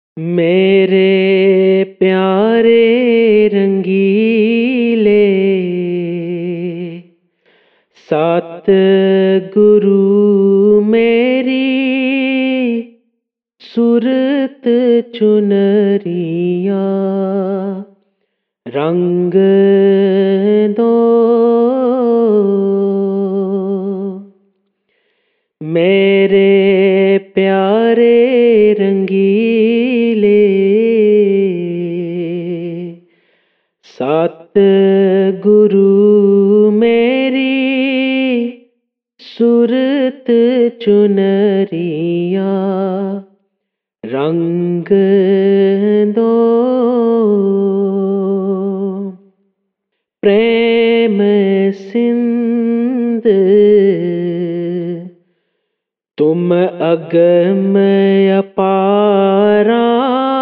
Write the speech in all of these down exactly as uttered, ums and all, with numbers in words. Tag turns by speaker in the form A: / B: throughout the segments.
A: मेरे प्यारे रंगीले सात गुरु मेरी सूरत चुनरिया रंग दो। मेरे प्यारे रंगीले सात गुरु मेरी सूरत चुनरिया रंग दो। प्रेम सिंध तुम अगम अपारा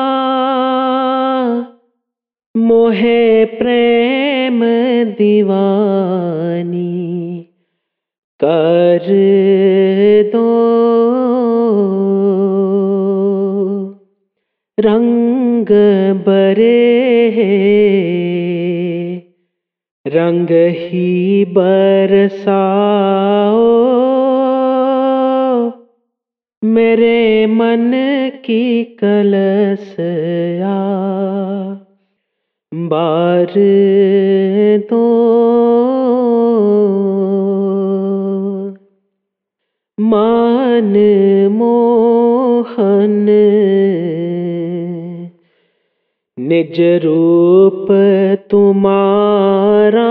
A: मोहे प्रेम दीवानी कर दो। रंग बरे रंग ही बरसाओ मेरे मन की कलसया बार दो। मान मोहन निज रूप तुम्हारा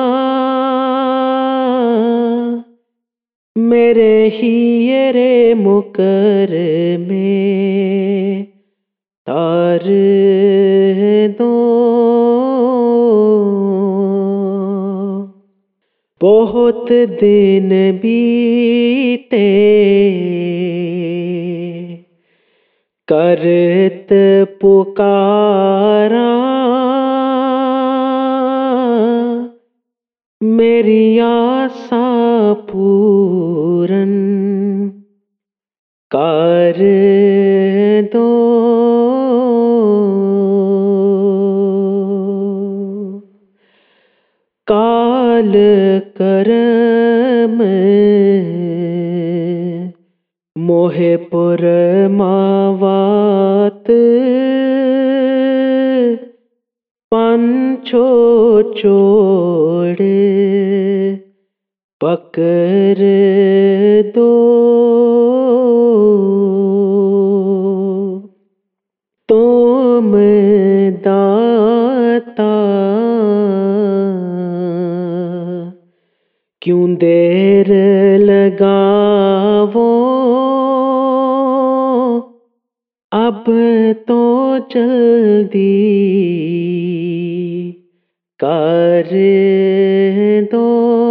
A: मेरे हियरे मुकर में तार दो। बहुत दिन बीते करत पुकारा मेरी आशा पूरन कर दो। काल करम मोहे पुरमावत पंचो चोड़ पकर दो। तुम दाता क्यों देर लगावो अब तो जल्दी कर दो।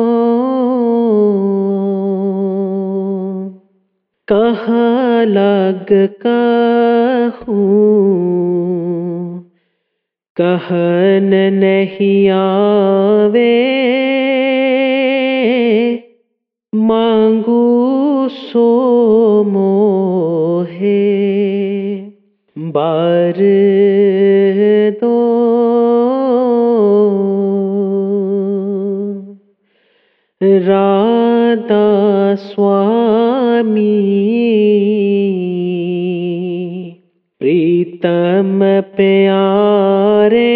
A: कहाँ लग कहूँ कहन नहीं आवे मांगू सो मोहे बार दो। राधा स्वामी प्रीतम प्यारे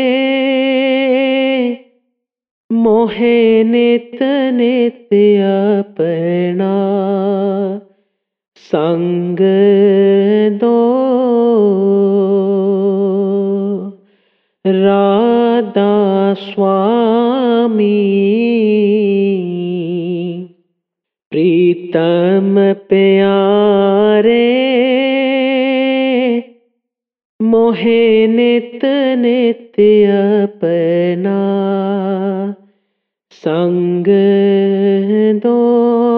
A: मोहे नित नित अपना संग दो। राधा स्वामी प्रीतम प्यारे मोहे नित नित अपना संग दो।